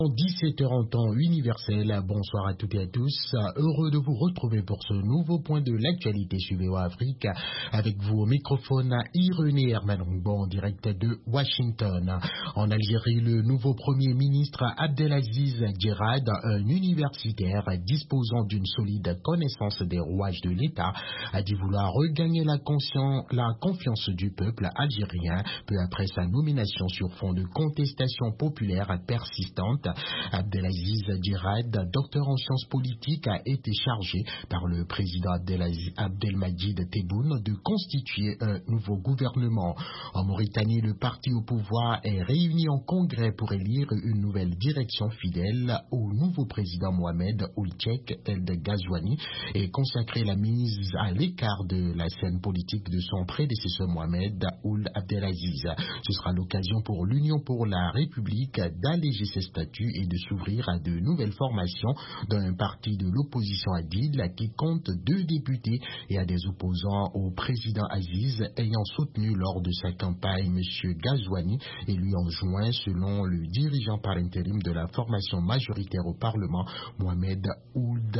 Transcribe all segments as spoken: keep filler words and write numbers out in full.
dix-sept heures en temps universel. Bonsoir à toutes et à tous. Heureux de vous retrouver pour ce nouveau point de l'actualité sur V O A Afrique. Avec vous au microphone, Irénée Herman Rungbo en direct de Washington. En Algérie, le nouveau premier ministre Abdelaziz Djerad, un universitaire disposant d'une solide connaissance des rouages de l'État, a dit vouloir regagner la, la confiance du peuple algérien peu après sa nomination sur fond de contestation populaire persistante. Abdelaziz Djerad, docteur en sciences politiques, a été chargé par le président Abdelmadjid Tebboune de constituer un nouveau gouvernement. En Mauritanie, le parti au pouvoir est réuni en congrès pour élire une nouvelle direction fidèle au nouveau président Mohamed Ould Cheikh El Ghazouani et consacrer la mise à l'écart de la scène politique de son prédécesseur Mohamed Ould Abdelaziz. Ce sera l'occasion pour l'Union pour la République d'alléger ses statuts et de s'ouvrir à de nouvelles formations d'un parti de l'opposition Adil qui compte deux députés et à des opposants au président Aziz ayant soutenu lors de sa campagne M. Ghazouani élu en juin selon le dirigeant par intérim de la formation majoritaire au Parlement Mohamed Ould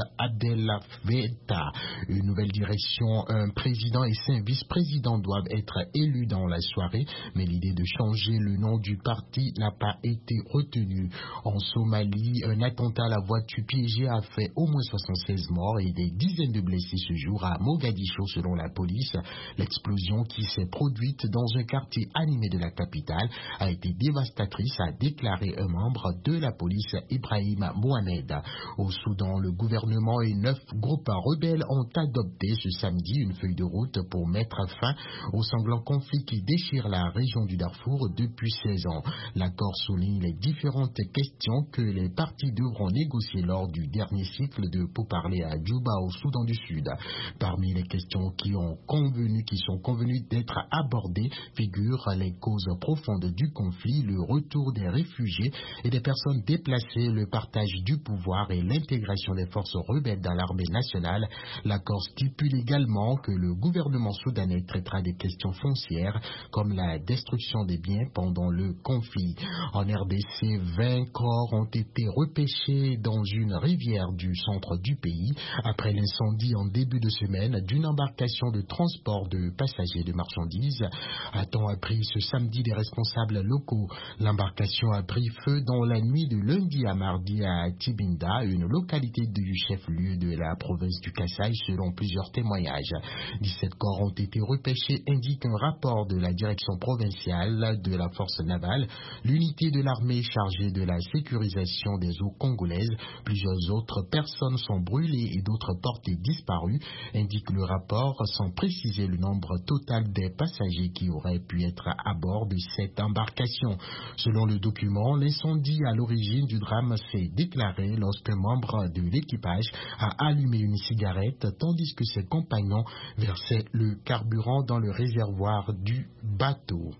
Abdelfetta. Une nouvelle direction, un président et cinq vice-présidents doivent être élus dans la soirée, mais l'idée de changer le nom du parti n'a pas été retenue. En Somalie, un attentat à la voiture piégée a fait au moins soixante-seize morts et des dizaines de blessés ce jour à Mogadiscio selon la police. L'explosion qui s'est produite dans un quartier animé de la capitale a été dévastatrice, a déclaré un membre de la police Ibrahim Mohamed. Au Soudan, le gouvernement et neuf groupes rebelles ont adopté ce samedi une feuille de route pour mettre fin au sanglant conflit qui déchire la région du Darfour depuis seize ans. L'accord souligne les différentes questions que les parties devront négocier lors du dernier cycle de pourparlers à Djouba au Soudan du Sud. Parmi les questions qui ont convenu, qui sont convenues d'être abordées figurent les causes profondes du conflit, le retour des réfugiés et des personnes déplacées, le partage du pouvoir et l'intégration des forces rebelles dans l'armée nationale. L'accord stipule également que le gouvernement soudanais traitera des questions foncières comme la destruction des biens pendant le conflit. En R D C, vingt corps ont été repêchés dans une rivière du centre du pays après l'incendie en début de semaine d'une embarcation de transport de passagers de marchandises. A-t-on appris ce samedi des responsables locaux? L'embarcation a pris feu dans la nuit de lundi à mardi à Tibinda, une localité du chef-lieu de la province du Kasaï, selon plusieurs témoignages. dix-sept corps ont été repêchés, indique un rapport de la direction provinciale de la force navale, l'unité de l'armée chargée de la sécurisation des eaux congolaises. Plusieurs autres personnes sont brûlées et d'autres portées disparues, indique le rapport, sans préciser le nombre total des passagers qui auraient pu être à bord de cette embarcation. Selon le document, l'incendie à l'origine du drame s'est déclaré lorsqu'un membre de l'équipage a allumé une cigarette tandis que ses compagnons versaient le carburant dans le réservoir du bateau.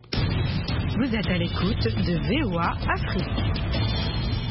Vous êtes à l'écoute de V O A Afrique.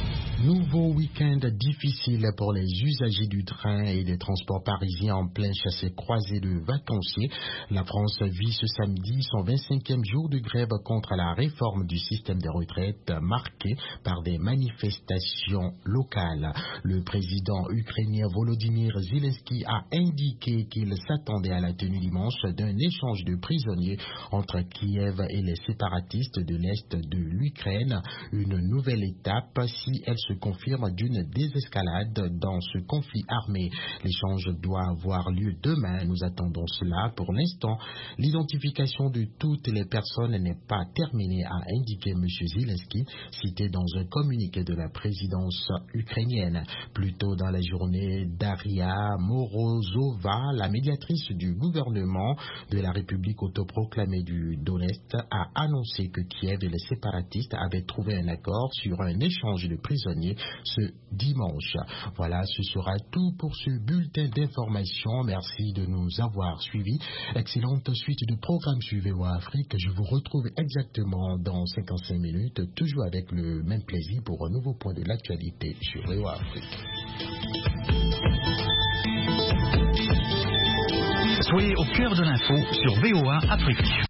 Nouveau week-end difficile pour les usagers du train et des transports parisiens en plein chassé-croisé de vacanciers. La France vit ce samedi son vingt-cinquième jour de grève contre la réforme du système des retraites marqué par des manifestations locales. Le président ukrainien Volodymyr Zelensky a indiqué qu'il s'attendait à la tenue dimanche d'un échange de prisonniers entre Kiev et les séparatistes de l'Est de l'Ukraine. Une nouvelle étape si elle se se confirme d'une désescalade dans ce conflit armé. L'échange doit avoir lieu demain. Nous attendons cela. Pour l'instant, l'identification de toutes les personnes n'est pas terminée, a indiqué M. Zelensky, cité dans un communiqué de la présidence ukrainienne. Plus tôt dans la journée, Daria Morozova, la médiatrice du gouvernement de la République autoproclamée du Donetsk, a annoncé que Kiev et les séparatistes avaient trouvé un accord sur un échange de prisonniers ce dimanche. Voilà, ce sera tout pour ce bulletin d'information. Merci de nous avoir suivis. Excellente suite de programme sur V O A Afrique. Je vous retrouve exactement dans cinquante-cinq minutes, toujours avec le même plaisir pour un nouveau point de l'actualité sur V O A Afrique. Soyez au cœur de l'info sur V O A Afrique.